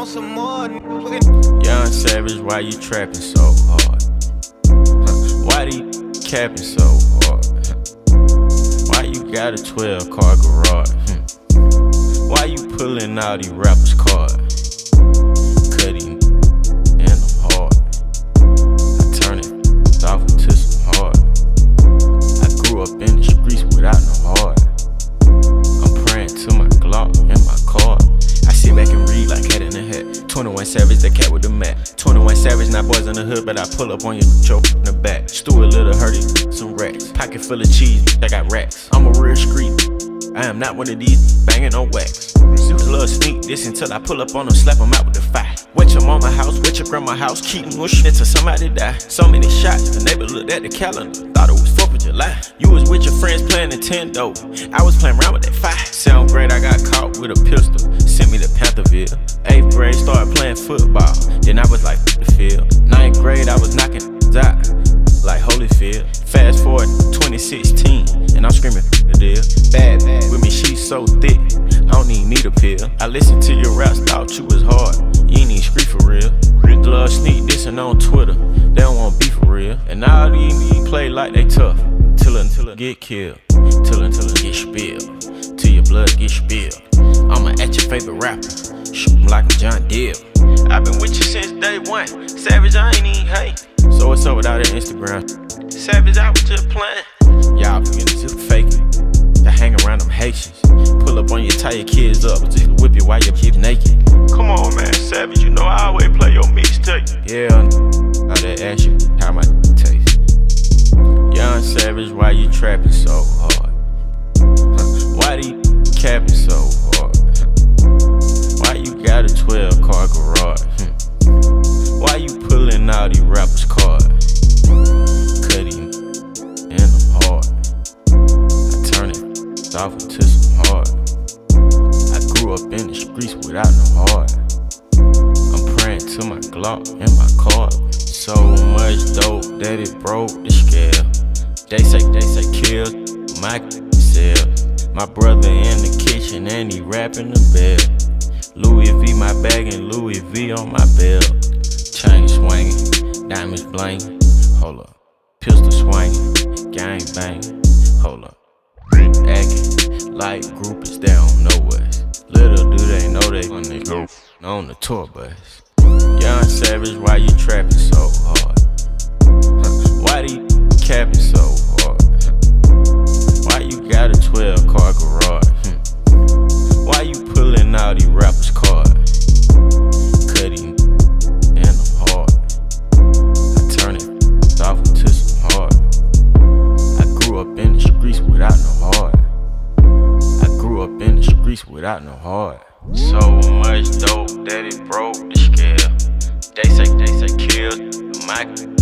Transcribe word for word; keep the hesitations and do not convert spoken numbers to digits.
want some more. Young Savage, why you trapping so hard? Huh. Why you capping so hard? Huh. Why you got a twelve car garage? Hmm. Why you pulling out these rappers' cards? Cutting and I'm hard. I turn it off into some hard. I grew up in the streets without no heart. I'm praying to my Glock and my car. I sit back and read like Cat in the Hat. twenty-one Savage, the cat with the mat. twenty-one Savage, not boys in the hood, but I pull up on your choke in the back. Stuart Little hurty, some racks. Pocket full of cheese, I got racks. I'm a real street. I am not one of these banging on wax. Dudes love sneak this until I pull up on them, slap them out with the fire. Wet your mama house, wet your grandma house, keep mushing until somebody die. So many shots, the neighbor looked at the calendar, thought it was fourth of July. You was with your friends playing Nintendo, I was playing around with that fire. Seventh grade, I got caught with a pistol, sent me to Pantherville. Eighth grade, started playing football, then I was like, the field. Ninth grade, I was knocking out like Holyfield. Fast forward twenty sixteen, and I'm screaming the deal. Bad, bad with me, she's so thick, I don't even need a pill. I listened to your raps, thought you was hard, you ain't even street for real. Rick Love sneak dissing on Twitter, they don't want beef for real. And all these play like they tough, till until it get killed, till until it get spilled, till your blood get spilled. I'ma at your favorite rapper, shoot him like I'm John Deere. I've been with you since day one, Savage, I ain't even hate. So what's up with all that Instagram? Savage, I was just playing. Y'all beginning to fake it. I hang around them Haitians. Pull up on you, tie your kids up, just whip you while your kids naked. Come on, man, Savage, you know I always play your mixtape. Yeah, I did ask you how my taste. Young Savage, why you trapping so hard? Huh. Why you capping so hard? Huh. Why you got a twelve car garage? Hmm. Why you pulling out these rappers' cards? Cutting and I'm hard. I turn it off into some hard. I grew up in the streets without no heart. I'm praying to my Glock and my car. So much dope that it broke the scale. They say, they say kill my self. My brother in the kitchen and he rapping the bell. Louis V my bag and Louis V on my belt. Chain swinging, diamonds blinging, hold up. Pistol swinging, gang banging, hold up. Acting like groupies, they don't know us. Little do they know they on the go on the tour bus. Young Savage, why you trapping so hard? Huh. Why you capping so hard? Huh. Why you got a twelve car garage? Hmm. Why you pulling out these rappers' cards? Cutting and I'm hard. I turn it off into some hard. I grew up in the streets without no heart. I grew up in the streets without no heart. So much dope that it broke the scale. They say, they say kill my